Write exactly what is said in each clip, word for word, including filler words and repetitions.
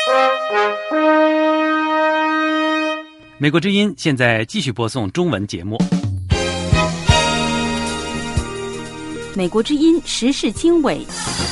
美国之音现在继续播送中文节目。 美国之音时事经纬，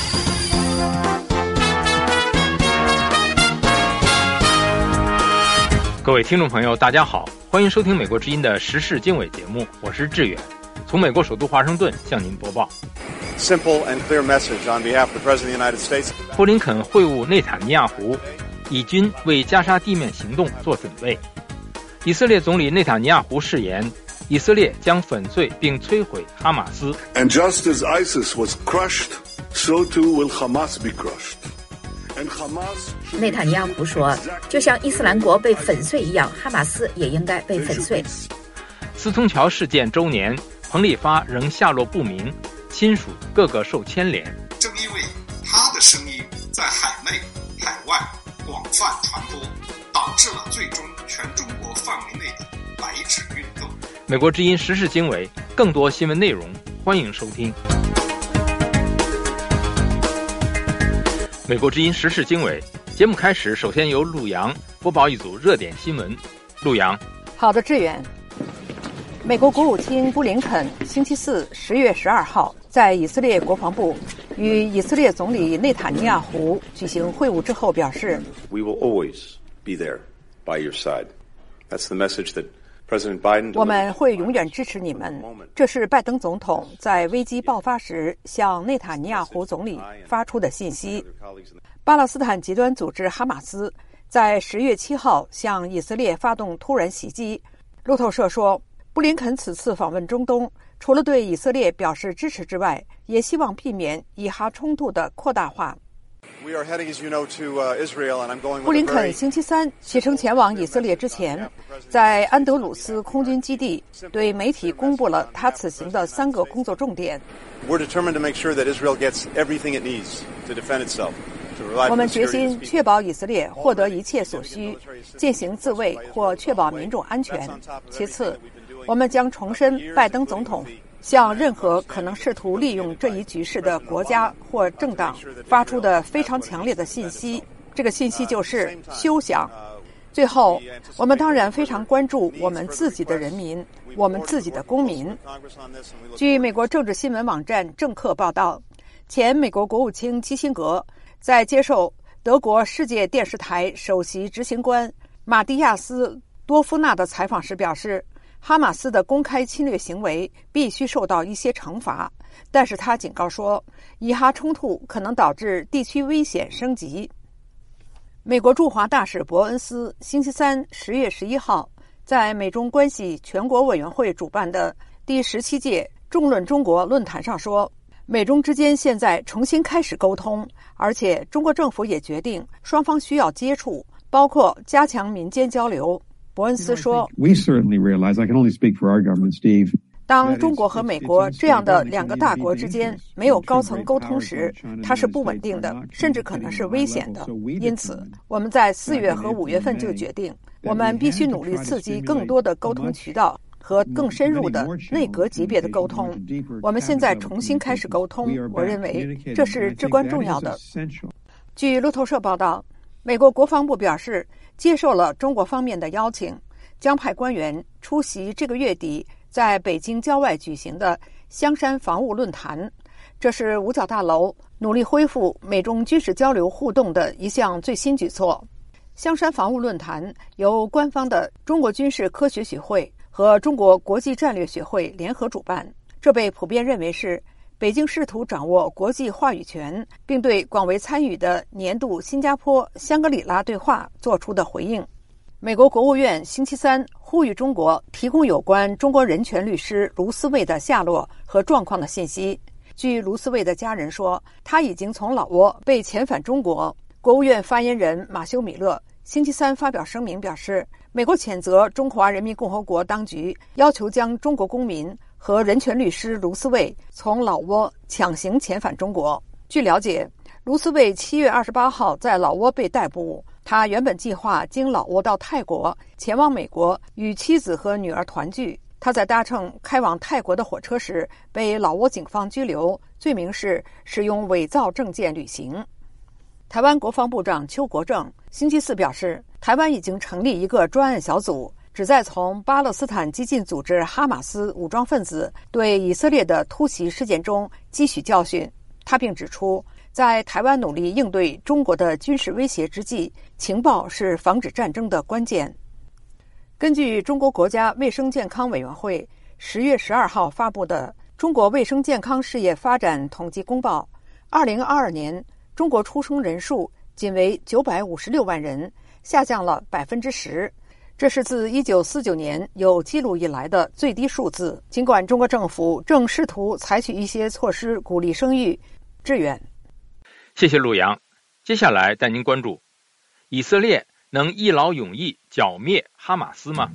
各位听众朋友大家好，欢迎收听美国之音的时事经纬节目，我是志远，从美国首都华盛顿向您播报。 Simple and clear message on behalf of the President of the United States. 布林肯会晤内塔尼亚胡，以军为加沙地面行动做准备。以色列总理内塔尼亚胡誓言，以色列将粉碎并摧毁哈马斯。 And just as ISIS was crushed, so too will Hamas be crushed. And Hamas. 内塔尼亚胡说，就像伊斯兰国被粉碎一样，哈马斯也应该被粉碎。 斯通桥事件周年，彭丽发仍下落不明，亲属个个受牵连。 正因为他的声音在海内、海外广泛传播，导致了最终全中国范围内的白纸运动。 美国之音时事经纬，更多新闻内容，欢迎收听。美国之音时事经纬节目开始，首先由陆阳播报一组热点新闻。陆阳， 好的，志远。美国国务卿布林肯星期四十月十二号在以色列国防部与以色列总理内塔尼亚胡举行会晤之后表示 We will always be there by your side. That's the message that President Biden. 我们会永远支持你们，这是拜登总统在危机爆发时向内塔尼亚胡总理发出的信息。巴勒斯坦极端组织哈马斯在十月七号向以色列发动突然袭击。路透社说，布林肯此次访问中东，除了对以色列表示支持之外，也希望避免以哈冲突的扩大化。布林肯星期三启程前往以色列之前，在安德鲁斯空军基地对媒体公布了他此行的三个工作重点。我们决心确保以色列获得一切所需，进行自卫或确保民众安全。其次，我们将重申拜登总统向任何可能试图利用这一局势的国家或政党发出的非常强烈的信息，这个信息就是休想。最后，我们当然非常关注我们自己的人民，我们自己的公民。据美国政治新闻网站政客报道，前美国国务卿基辛格在接受德国世界电视台首席执行官马蒂亚斯·多夫纳的采访时表示，哈马斯的公开侵略行为必须受到一些惩罚，但是他警告说，以哈冲突可能导致地区危险升级。美国驻华大使伯恩斯星期三十月十一号在美中关系全国委员会主办的第十七届众论中国论坛上说，美中之间现在重新开始沟通，而且中国政府也决定双方需要接触，包括加强民间交流。伯恩斯说，当中国和美国这样的两个大国之间没有高层沟通时，它是不稳定的，甚至可能是危险的。因此，我们在四月和五月份就决定，我们必须努力刺激更多的沟通渠道和更深入的内阁级别的沟通。我们现在重新开始沟通，我认为这是至关重要的。据路透社报道，美国国防部表示接受了中国方面的邀请，将派官员出席这个月底在北京郊外举行的香山防务论坛。这是五角大楼努力恢复美中军事交流互动的一项最新举措。香山防务论坛由官方的中国军事科学学会和中国国际战略学会联合主办，这被普遍认为是北京试图掌握国际话语权，并对广为参与的年度新加坡香格里拉对话做出的回应。美国国务院星期三呼吁中国提供有关中国人权律师卢思卫的下落和状况的信息。据卢思卫的家人说，他已经从老挝被遣返中国。国务院发言人马修·米勒星期三发表声明表示，美国谴责中华人民共和国当局要求将中国公民和人权律师卢思卫从老挝强行遣返中国。据了解，卢思卫七月二十八号在老挝被逮捕，他原本计划经老挝到泰国，前往美国与妻子和女儿团聚。他在搭乘开往泰国的火车时被老挝警方拘留，罪名是使用伪造证件旅行。 台湾国防部长邱国正星期四表示，台湾已经成立一个专案小组，旨在从巴勒斯坦激进组织哈马斯武装分子对以色列的突袭事件中汲取教训。他并指出，在台湾努力应对中国的军事威胁之际，情报是防止战争的关键。根据中国国家卫生健康委员会十月十二号发布的《中国卫生健康事业发展统计公报》，二零二二年中国出生人数仅为九百五十六万人，下降了百分之十，这是自一九四九年有记录以来的最低数字。尽管中国政府正试图采取一些措施鼓励生育，志远。 谢谢陆阳。接下来带您关注：以色列能一劳永逸剿灭哈马斯吗？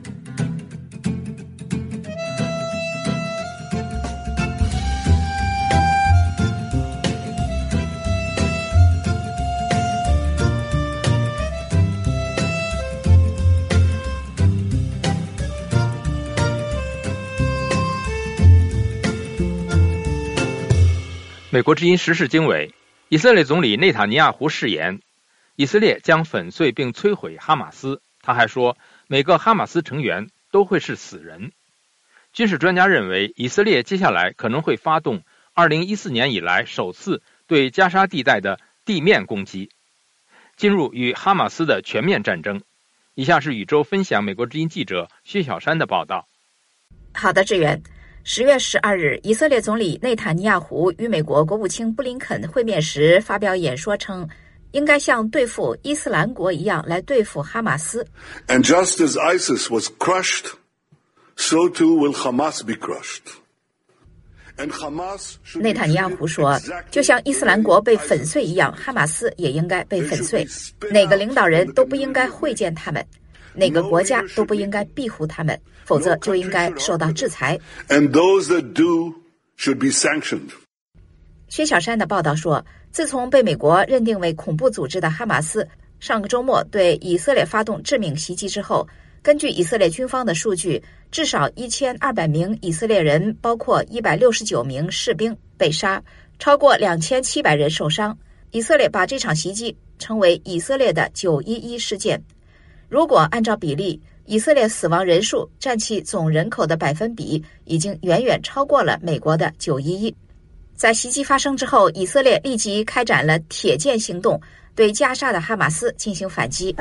美国之音时事经纬，以色列总理内塔尼亚胡誓言，以色列将粉碎并摧毁哈马斯。他还说，每个哈马斯成员都会是死人。军事专家认为，以色列接下来可能会发动二零一四年以来首次对加沙地带的地面攻击，进入与哈马斯的全面战争。以下是宇宙分享美国之音记者薛小山的报道。 好的，志远。十月十二日，以色列总理内塔尼亚胡与美国国务卿布林肯会面时发表演说称，应该像对付伊斯兰国一样来对付哈马斯。 And just as ISIS was crushed, so too will Hamas be crushed. And Hamas should be 内塔尼亚胡说，就像伊斯兰国被粉碎一样，哈马斯也应该被粉碎。哪个领导人都不应该会见他们，哪个国家都不应该庇护他们，否则就应该受到制裁。 And those that do should be sanctioned. 薛小山的报道说，自从被美国认定为恐怖组织的哈马斯上个周末对以色列发动致命袭击之后，根据以色列军方的数据，至少一千二百名以色列人，包括一百六十九名士兵被杀，超过两千七百人受伤。以色列把这场袭击称为以色列的九一一事件。如果按照比例，以色列死亡人数占其总人口的百分比已经远远超过了美国的九一一。在袭击发生之后，以色列立即开展了铁剑行动，对加沙的哈马斯进行反击。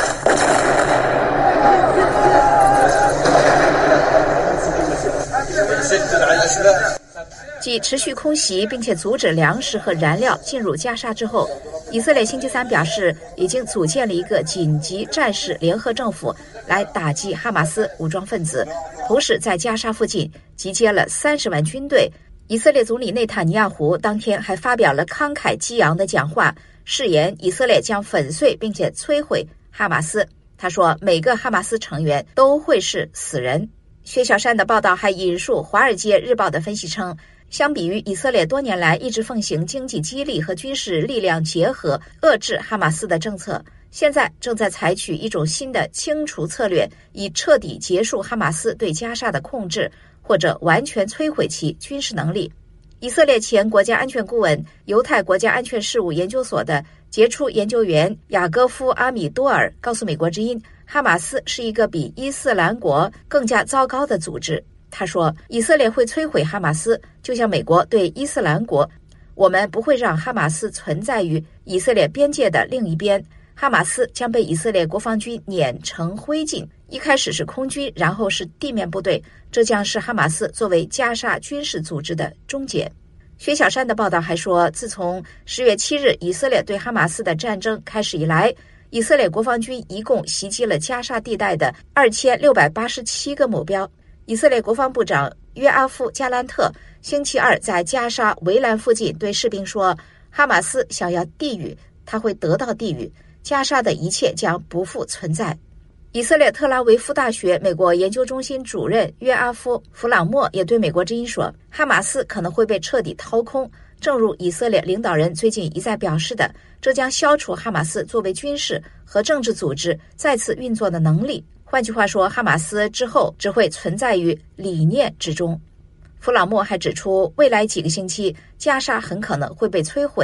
继持续空袭并且阻止粮食和燃料进入加沙之后，以色列星期三表示，已经组建了一个紧急战时联合政府来打击哈马斯武装分子，同时在加沙附近集结了三十万军队。以色列总理内塔尼亚胡当天还发表了慷慨激昂的讲话，誓言以色列将粉碎并且摧毁哈马斯。他说，每个哈马斯成员都会是死人。薛小山的报道还引述《华尔街日报》的分析称，相比于以色列多年来一直奉行经济激励和军事力量结合遏制哈马斯的政策，现在正在采取一种新的清除策略，以彻底结束哈马斯对加沙的控制，或者完全摧毁其军事能力。以色列前国家安全顾问、犹太国家安全事务研究所的杰出研究员雅各夫·阿米多尔告诉美国之音，哈马斯是一个比伊斯兰国更加糟糕的组织。他说，以色列会摧毁哈马斯，就像美国对伊斯兰国。我们不会让哈马斯存在于以色列边界的另一边。哈马斯将被以色列国防军碾成灰烬，一开始是空军，然后是地面部队，这将是哈马斯作为加沙军事组织的终结。薛小山的报道还说，自从十月七日以色列对哈马斯的战争开始以来，以色列国防军一共袭击了加沙地带的二千六百八十七个目标。以色列国防部长约阿夫·加兰特星期二在加沙围栏附近对士兵说，哈马斯想要地狱，他会得到地狱，加沙的一切将不复存在。以色列特拉维夫大学美国研究中心主任约阿夫·弗朗莫也对美国之音说，哈马斯可能会被彻底掏空，正如以色列领导人最近一再表示的，这将消除哈马斯作为军事和政治组织再次运作的能力。换句话说，哈马斯之后只会存在于理念之中。弗朗莫还指出，未来几个星期加沙很可能会被摧毁，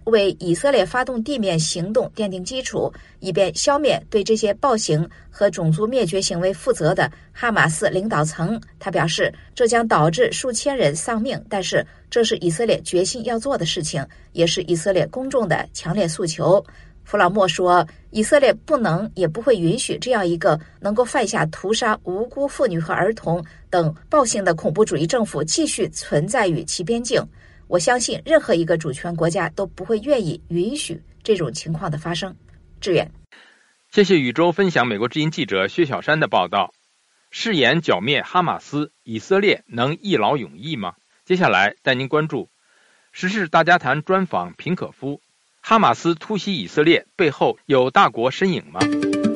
为以色列发动地面行动奠定基础，以便消灭对这些暴行和种族灭绝行为负责的哈马斯领导层。他表示，这将导致数千人丧命，但是这是以色列决心要做的事情，也是以色列公众的强烈诉求。弗朗莫说，以色列不能也不会允许这样一个能够犯下屠杀无辜妇女和儿童等暴行的恐怖主义政府继续存在于其边境。我相信任何一个主权国家都不会愿意允许这种情况的发生。志远， 谢谢宇宙分享美国之音记者薛小山的报道。誓言剿灭哈马斯，以色列能一劳永逸吗？接下来带您关注时事大家谈专访平可夫。哈马斯突袭以色列背后有大国身影吗？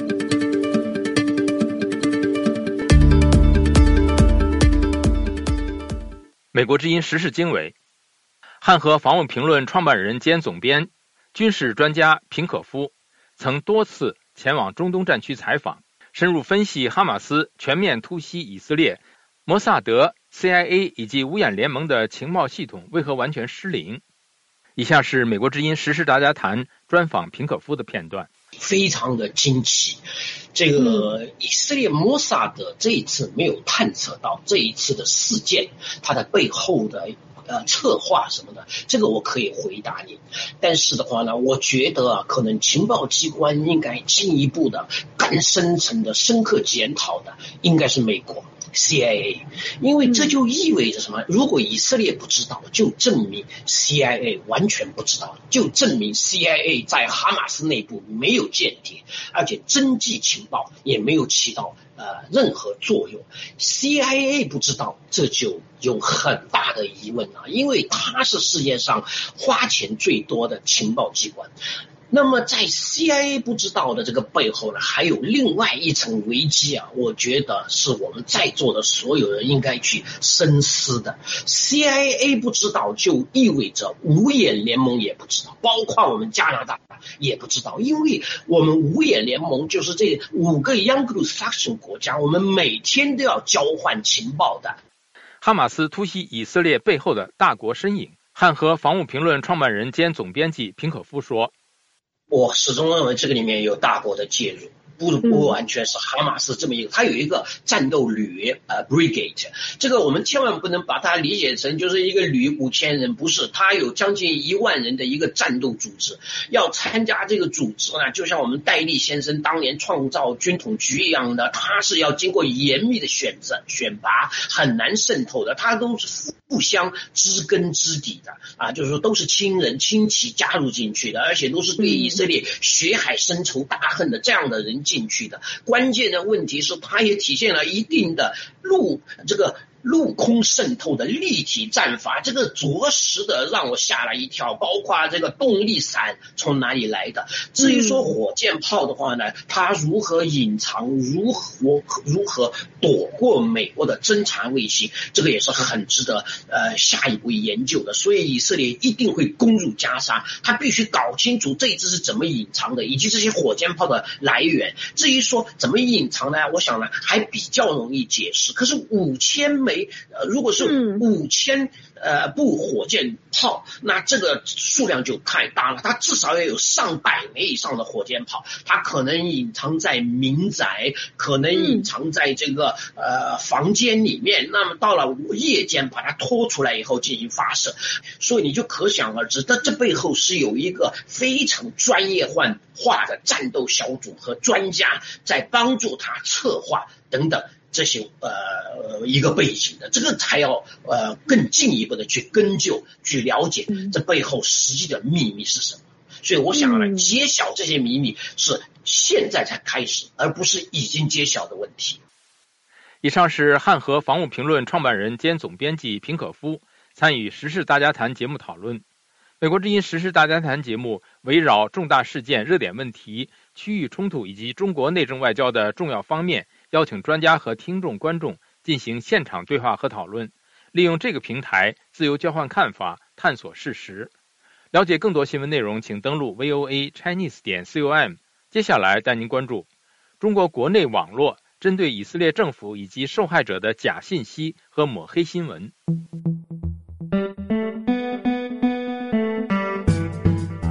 美国之音时事经纬，汉和防务评论创办人兼总编、军事专家平可夫曾多次前往中东战区采访，深入分析哈马斯全面突袭以色列，摩萨德、C I A 以及五眼联盟的情报系统为何完全失灵。以下是美国之音时事大家谈专访平可夫的片段。 非常的惊奇，这个以色列摩萨德这一次没有探测到这一次的事件它的背后的呃策划什么的，这个我可以回答你。但是的话呢，我觉得啊，可能情报机关应该进一步的更深层的深刻检讨的应该是美国C I A， 因为这就意味着什么？如果以色列不知道，就证明 C I A 完全不知道，就证明 C I A 在哈马斯内部没有间谍，而且侦缉情报也没有起到呃任何作用。C I A 不知道，这就有很大的疑问啊，因为它是世界上花钱最多的情报机关。那么在 C I A 不知道的这个背后呢，还有另外一层危机啊，我觉得是我们在座的所有人应该去深思的。C I A 不知道就意味着五眼联盟也不知道，包括我们加拿大也不知道，因为我们五眼联盟就是这五个 Anglo-Saxon 国家，我们每天都要交换情报的。 哈马斯突袭以色列背后的大国身影，汉和防务评论创办人兼总编辑平可夫说， 我始终认为这个里面有大国的介入，不不完全是哈马斯这么一个，它有一个战斗旅呃 brigade， 这个我们千万不能把它理解成就是一个旅五千人，不是，它有将近一万人的一个战斗组织。要参加这个组织呢，就像我们戴笠先生当年创造军统局一样的，它是要经过严密的选择选拔，很难渗透的，它都是互相知根知底的啊，就是说都是亲人亲戚加入进去的，而且都是对以色列血海深仇大恨的这样的人进去的。关键的问题是，它也体现了一定的陆这个陆空渗透的立体战法，这个着实的让我吓了一跳。包括这个动力伞从哪里来的，至于说火箭炮的话呢，它如何隐藏，如何如何躲过美国的侦察卫星，这个也是很值得呃下一步研究的。所以以色列一定会攻入加沙，他必须搞清楚这一次是怎么隐藏的，以及这些火箭炮的来源。至于说怎么隐藏呢，我想呢还比较容易解释。可是五千枚呃，如果是五千呃部火箭炮，那这个数量就太大了。它至少要有上百枚以上的火箭炮，它可能隐藏在民宅，可能隐藏在这个呃房间里面。那么到了夜间把它拖出来以后进行发射，所以你就可想而知，这这背后是有一个非常专业化的战斗小组和专家在帮助他策划等等。这些呃一个背景的，这个才要呃更进一步的去根究、去了解这背后实际的秘密是什么。所以我想呢，揭晓这些秘密是现在才开始，而不是已经揭晓的问题。 以上是汉和防务评论创办人兼总编辑平可夫参与时事大家谈节目讨论。美国之音时事大家谈节目围绕重大事件、热点问题、区域冲突以及中国内政外交的重要方面，邀请专家和听众观众进行现场对话和讨论，利用这个平台自由交换看法，探索事实。了解更多新闻内容，请登录 V O A Chinese 点 com。接下来带您关注中国国内网络针对以色列政府以及受害者的假信息和抹黑新闻。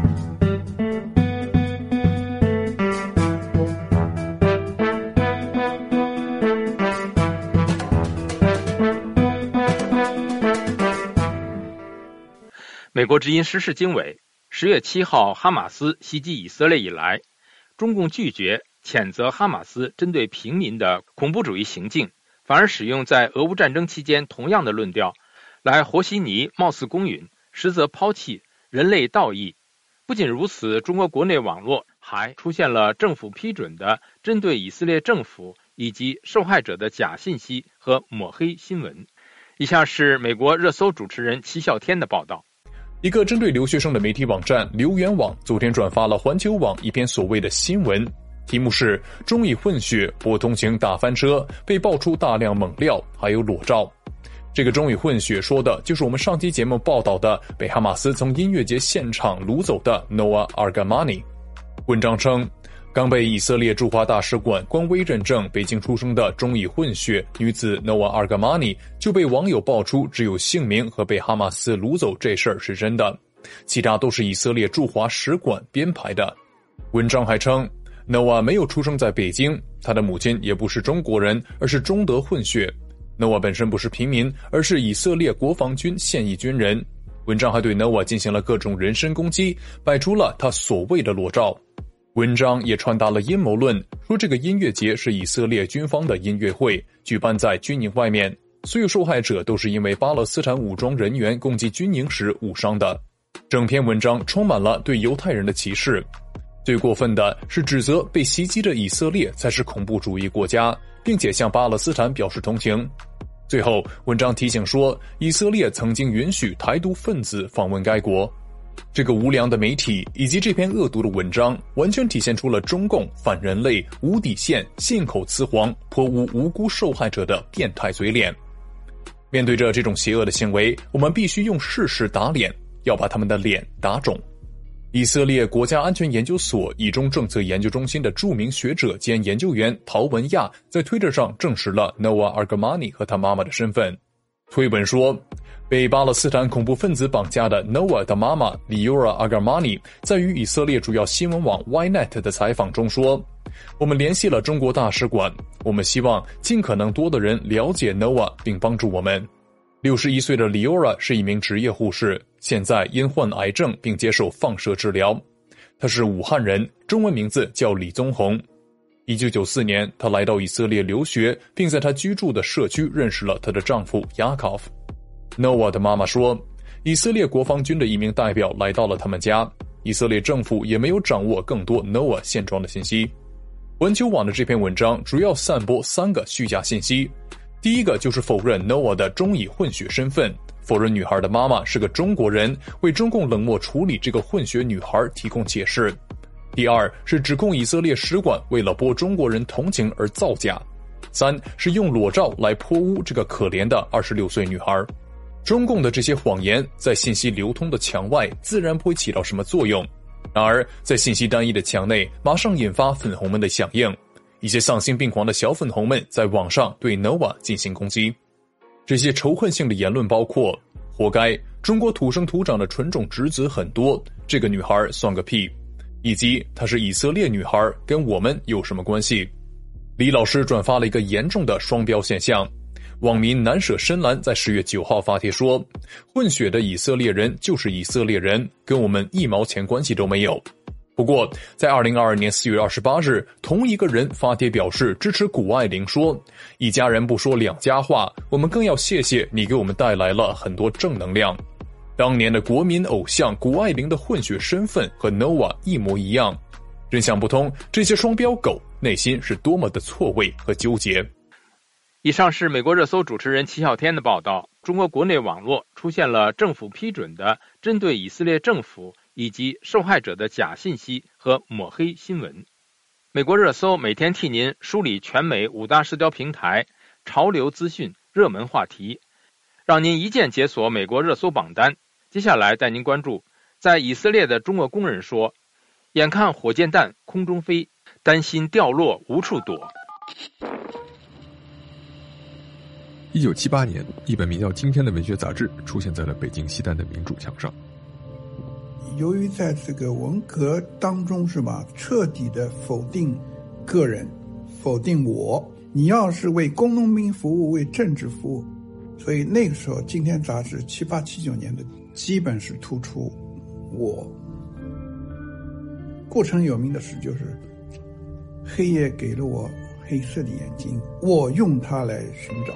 美国之音时事经纬，十月七号哈马斯袭击以色列以来，中共拒绝谴责哈马斯针对平民的恐怖主义行径，反而使用在俄乌战争期间同样的论调来和稀泥貌似公允，实则抛弃人类道义。不仅如此，中国国内网络还出现了政府批准的针对以色列政府以及受害者的假信息和抹黑新闻。以下是美国热搜主持人齐笑天的报道。 一个针对留学生的媒体网站留言网昨天转发了环球网一篇所谓的新闻，题目是中以混血博同情大翻车，被爆出大量猛料还有裸照。这个中以混血说的就是我们上期节目报道的被哈马斯从音乐节现场掳走的 Noah Argamani。 文章称，刚被以色列驻华大使馆官微认证北京出生的中以混血女子 Noah Argamani 就被网友爆出只有姓名和被哈马斯掳走这事儿是真的，其他都是以色列驻华使馆编排的。文章还称， Noah 没有出生在北京，他的母亲也不是中国人，而是中德混血。Noah 本身不是平民，而是以色列国防军现役军人。文章还对 Noah 进行了各种人身攻击，摆出了他所谓的裸照。文章也传达了阴谋论，说这个音乐节是以色列军方的音乐会，举办在军营外面，所有受害者都是因为巴勒斯坦武装人员攻击军营时误伤的。整篇文章充满了对犹太人的歧视，最过分的是指责被袭击的以色列才是恐怖主义国家，并且向巴勒斯坦表示同情。最后，文章提醒说，以色列曾经允许台独分子访问该国。这个无良的媒体以及这篇恶毒的文章，完全体现出了中共反人类、无底线、信口雌黄、泼污无辜受害者的变态嘴脸。面对着这种邪恶的行为，我们必须用事实打脸，要把他们的脸打肿。以色列国家安全研究所以中政策研究中心的著名学者兼研究员陶文亚在推特上证实了 Noah Argamani 和他妈妈的身份。推文说，被巴勒斯坦恐怖分子绑架的 Noah 的妈妈 Liora Argamani 在与以色列主要新闻网 Ynet 的采访中说，我们联系了中国大使馆，我们希望尽可能多的人了解 Noah 并帮助我们。六十一岁的 Liora 是一名职业护士，现在因患癌症并接受放射治疗。他是武汉人，中文名字叫李宗宏。一九九四年，他来到以色列留学，并在他居住的社区认识了她的丈夫 Yaakov。Noah 的妈妈说，以色列国防军的一名代表来到了他们家，以色列政府也没有掌握更多 Noah 现状的信息。环球网的这篇文章主要散播三个虚假信息。第一个就是否认 Noah 的中以混血身份，否认女孩的妈妈是个中国人，为中共冷漠处理这个混血女孩提供解释。第二是指控以色列使馆为了博中国人同情而造假。三是用裸照来泼污这个可怜的二十六岁女孩。中共的这些谎言在信息流通的墙外自然不会起到什么作用，然而在信息单一的墙内马上引发粉红们的响应。一些丧心病狂的小粉红们在网上对 Noah 进行攻击。这些仇恨性的言论包括，活该，中国土生土长的纯种直子很多，这个女孩算个屁，以及她是以色列女孩，跟我们有什么关系。李老师转发了一个严重的双标现象。网民难舍深蓝在十月九号发帖说，混血的以色列人就是以色列人，跟我们一毛钱关系都没有。不过，在二零二二年四月二十八日，同一个人发帖表示支持谷爱凌，说：“一家人不说两家话，我们更要谢谢你给我们带来了很多正能量。”当年的国民偶像谷爱凌的混血身份和 Noah 一模一样，真想不通这些双标狗内心是多么的错位和纠结。 以上是美国热搜主持人齐笑天的报道。中国国内网络出现了政府批准的针对以色列政府以及受害者的假信息和抹黑新闻。美国热搜每天替您梳理全美五大社交平台潮流资讯热门话题，让您一键解锁美国热搜榜单。接下来带您关注，在以色列的中国工人说，眼看火箭弹空中飞，担心掉落无处躲。 一九七八年，一本名叫《今天》的文学杂志出现在了北京西单的民主墙上。 由于在这个文革当中是吧，彻底的否定个人，否定我，你要是为工农兵服务，为政治服务，所以那个时候《今天》杂志七八七九年的基本是突出我。过程有名的事就是，黑夜给了我黑色的眼睛，我用它来寻找。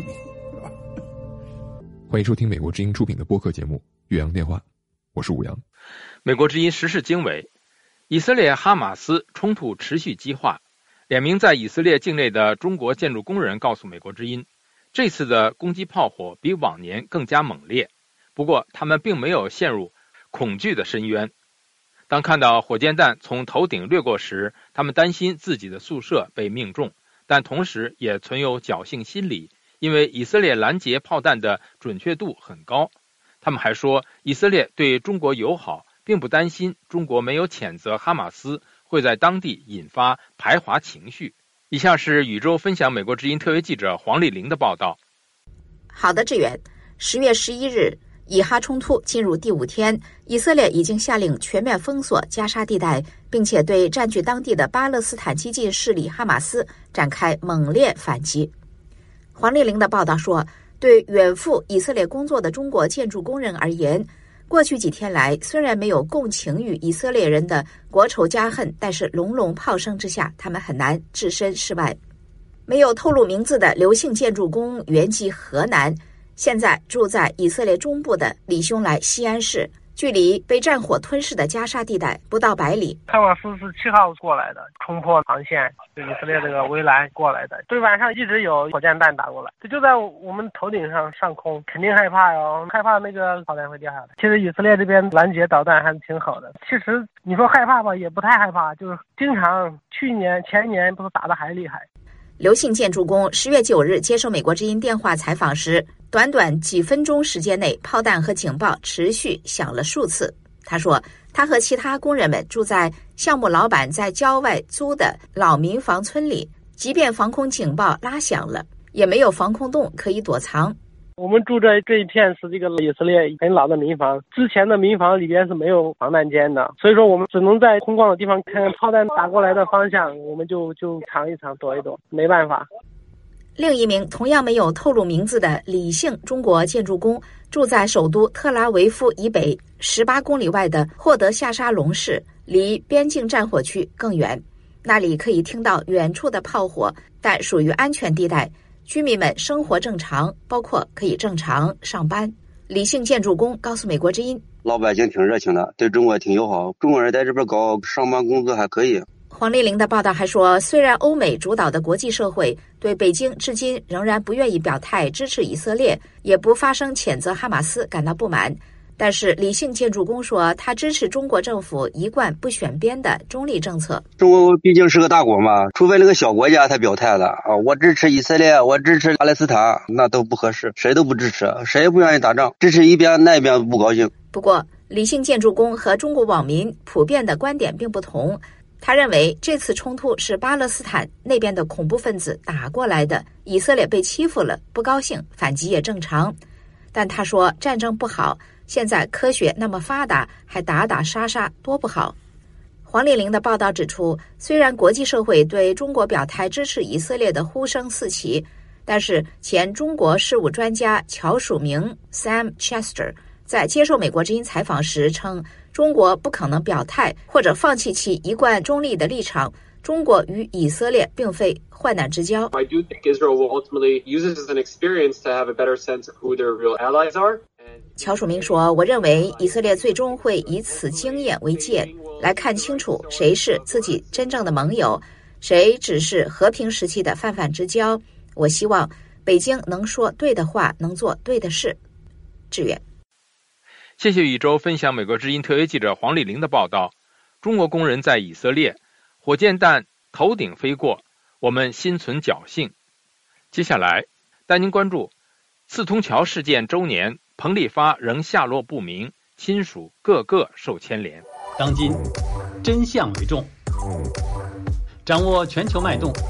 欢迎收听美国之音出品的播客节目《岳阳电话》，我是武阳。 美国之音时事经纬，以色列哈马斯冲突持续激化。两名在以色列境内的中国建筑工人告诉美国之音，这次的攻击炮火比往年更加猛烈，不过他们并没有陷入恐惧的深渊。当看到火箭弹从头顶掠过时，他们担心自己的宿舍被命中，但同时也存有侥幸心理，因为以色列拦截炮弹的准确度很高。他们还说，以色列对中国友好，并不担心中国没有谴责哈马斯会在当地引发排华情绪。以下是宇宙分享美国之音特约记者黄丽玲的报道。 好的，志远。十月十一日，以哈冲突进入第五天，以色列已经下令全面封锁加沙地带，并且对占据当地的巴勒斯坦激进势力哈马斯展开猛烈反击。黄丽玲的报道说，对远赴以色列工作的中国建筑工人而言，过去几天来，虽然没有共情于以色列人的国仇家恨，但是隆隆炮声之下，他们很难置身事外。没有透露名字的刘姓建筑工原籍河南，现在住在以色列中部的李兄来西安市，距离被战火吞噬的加沙地带不到百里。 哈马斯是七号过来的，冲破航线，以色列这个围栏过来的。对，晚上一直有火箭弹打过来，这就在我们头顶上上空，肯定害怕哟，害怕那个炮弹会掉下来。其实以色列这边拦截导弹还是挺好的。其实你说害怕吧，也不太害怕，就是经常去年前年不是打得还厉害。 刘姓建筑工十月九日接受美国之音电话采访时，短短几分钟时间内，炮弹和警报持续响了数次。他说，他和其他工人们住在项目老板在郊外租的老民房村里，即便防空警报拉响了，也没有防空洞可以躲藏。 我们住在这一片是这个以色列很老的民房，之前的民房里边是没有防弹间的，所以说我们只能在空旷的地方看看炮弹打过来的方向，我们就就藏一藏躲一躲，没办法。 另一名同样没有透露名字的李姓中国建筑工住在首都特拉维夫以北十八公里外的霍德夏沙龙市，离边境战火区更远，那里可以听到远处的炮火，但属于安全地带，居民们生活正常，包括可以正常上班。李姓建筑工告诉美国之音， 老百姓挺热情的，对中国挺友好，中国人在这边搞上班工作还可以。 黄丽玲的报道还说，虽然欧美主导的国际社会对北京至今仍然不愿意表态支持以色列，也不发声谴责哈马斯感到不满，但是李姓建筑工说，他支持中国政府一贯不选边的中立政策。 中国毕竟是个大国嘛，除非那个小国家才表态了啊，我支持以色列，我支持巴勒斯坦，那都不合适，谁都不支持，谁也不愿意打仗，支持一边那一边不高兴。 不过，李姓建筑工和中国网民普遍的观点并不同。他认为这次冲突是巴勒斯坦那边的恐怖分子打过来的，以色列被欺负了，不高兴，反击也正常。但他说战争不好，现在科学那么发达，还打打杀杀，多不好。黄丽玲的报道指出，虽然国际社会对中国表态支持以色列的呼声四起，但是前中国事务专家乔曙明 Sam Chester 在接受美国之音采访时称，中国不可能表态或者放弃其一贯中立的立场，中国与以色列并非患难之交。 I do think Israel will ultimately use this as an experience to have a better sense of who their real allies are. 乔曙明说，我认为以色列最终会以此经验为戒，来看清楚谁是自己真正的盟友，谁只是和平时期的泛泛之交。我希望北京能说对的话，能做对的事。志远。 谢谢宇宙分享美国之音特约记者黄丽玲的报道。中国工人在以色列，火箭弹头顶飞过，我们心存侥幸。接下来带您关注四通桥事件周年，彭丽发仍下落不明，亲属个个受牵连。 当今真相为重，掌握全球脉动，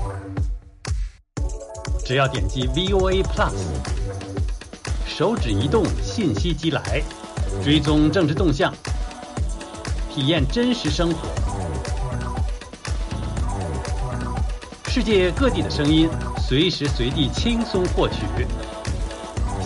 只要点击 V O A Plus， 手指移动，信息即来，追踪政治动向，体验真实生活。世界各地的声音，随时随地轻松获取。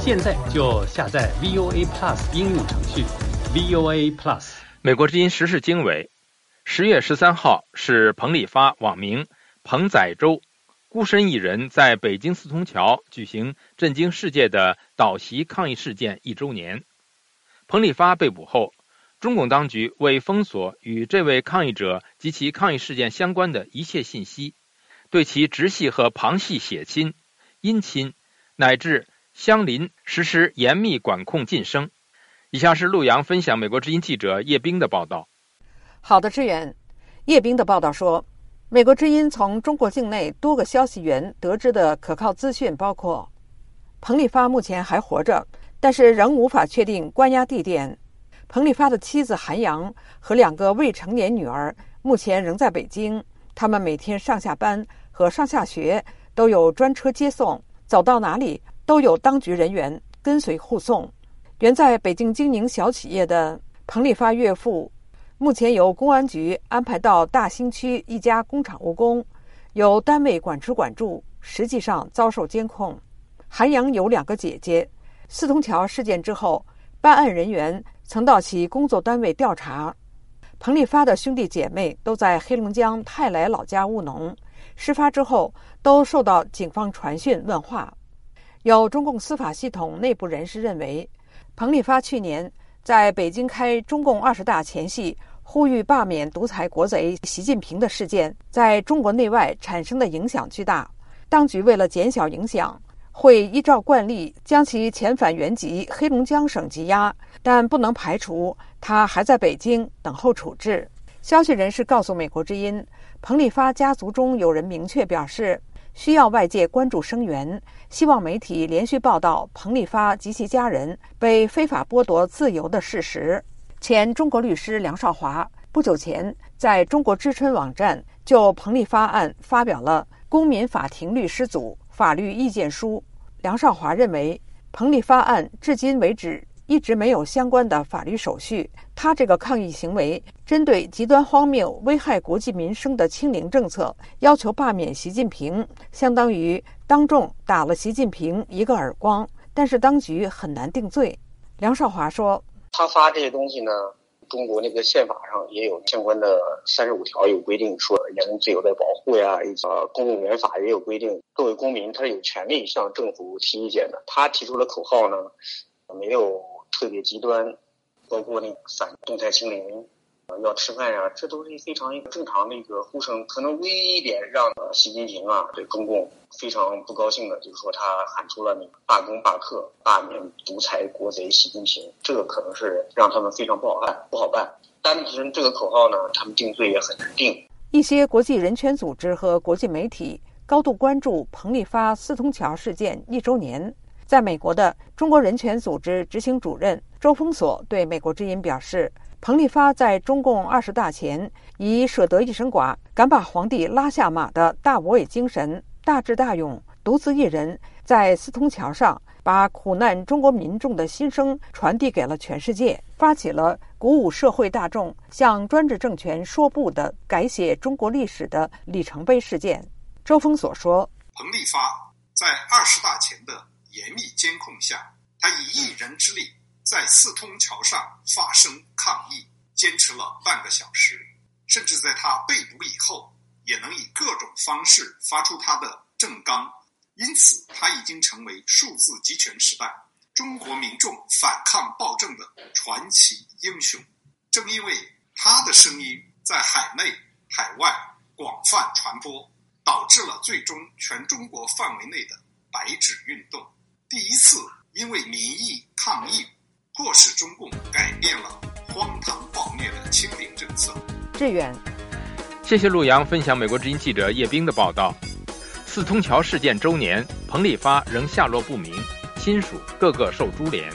现在就下载 V O A Plus 应用程序 V O A Plus。 美国之音时事经纬，十月十三号是彭丽发网名彭载舟孤身一人在北京四通桥举行震惊世界的倒袭抗议事件一周年。彭丽发被捕后，中共当局为封锁与这位抗议者及其抗议事件相关的一切信息，对其直系和旁系血亲、姻亲乃至相邻实施严密管控晋升。以下是陆洋分享美国之音记者叶冰的报道。 好的，志远。叶冰的报道说，美国之音从中国境内多个消息源得知的可靠资讯包括：彭丽发目前还活着，但是仍无法确定关押地点。彭丽发的妻子韩阳和两个未成年女儿目前仍在北京，他们每天上下班和上下学都有专车接送，走到哪里都有当局人员跟随护送。原在北京经营小企业的彭丽发岳父目前由公安局安排到大兴区一家工厂务工，由单位管吃管住，实际上遭受监控。韩阳有两个姐姐，四通桥事件之后，办案人员曾到其工作单位调查。彭丽发的兄弟姐妹都在黑龙江泰来老家务农，事发之后都受到警方传讯问话。有中共司法系统内部人士认为，彭丽发去年在北京开中共二十大前夕呼吁罢免独裁国贼习近平的事件，在中国内外产生的影响巨大。当局为了减小影响，会依照惯例将其遣返原籍黑龙江省羁押，但不能排除他还在北京等候处置。消息人士告诉美国之音，彭丽发家族中有人明确表示，需要外界关注声援，希望媒体连续报道彭丽发及其家人被非法剥夺自由的事实。前中国律师梁少华不久前在中国知春网站就彭丽发案发表了公民法庭律师组法律意见书。梁少华认为，彭丽发案至今为止一直没有相关的法律手续，他这个抗议行为针对极端荒谬、危害国计民生的清零政策，要求罢免习近平，相当于当众打了习近平一个耳光，但是当局很难定罪。梁少华说， 他发这些东西呢，中国那个宪法上也有相关的三十五条有规定，说言论自由的保护呀，以及呃公务员法也有规定，作为公民他是有权利向政府提意见的。他提出的口号呢，没有特别极端，包括那个反动态清零、呃、要吃饭呀，这都是非常正常的一个呼声。可能唯一一点让、呃、习近平啊对中共非常不高兴的，就是说他喊出了那个罢工罢课，罢免独裁国贼习近平，这个可能是让他们非常不好办，不好办。单凭这个口号呢，他们定罪也很难定。 一些国际人权组织和国际媒体高度关注彭丽发四通桥事件一周年。在美国的中国人权组织执行主任周峰锁对美国之音表示，彭丽发在中共二十大前以舍得一身剐，敢把皇帝拉下马的大无畏精神，大智大勇，独自一人在四通桥上把苦难中国民众的心声传递给了全世界，发起了鼓舞社会大众向专制政权说不的改写中国历史的里程碑事件。周峰锁说， 彭丽发在二十大前的严密监控下，他以一人之力在四通桥上发声抗议，坚持了半个小时，甚至在他被捕以后也能以各种方式发出他的政纲。因此他已经成为数字集权时代中国民众反抗暴政的传奇英雄。正因为他的声音在海内海外广泛传播，导致了最终全中国范围内的白纸运动第一次因为民意抗议，迫使中共改变了荒唐暴虐的清零政策。 志远， 谢谢陆洋分享美国之音记者叶冰的报道。四通桥事件周年，彭丽发仍下落不明，亲属个个受株连。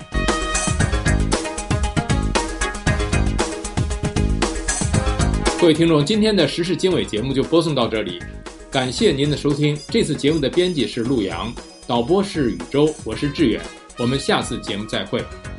各位听众，今天的时事经纬节目就播送到这里，感谢您的收听。这次节目的编辑是陆洋，导播是宇宙，我是志远，我们下次节目再会。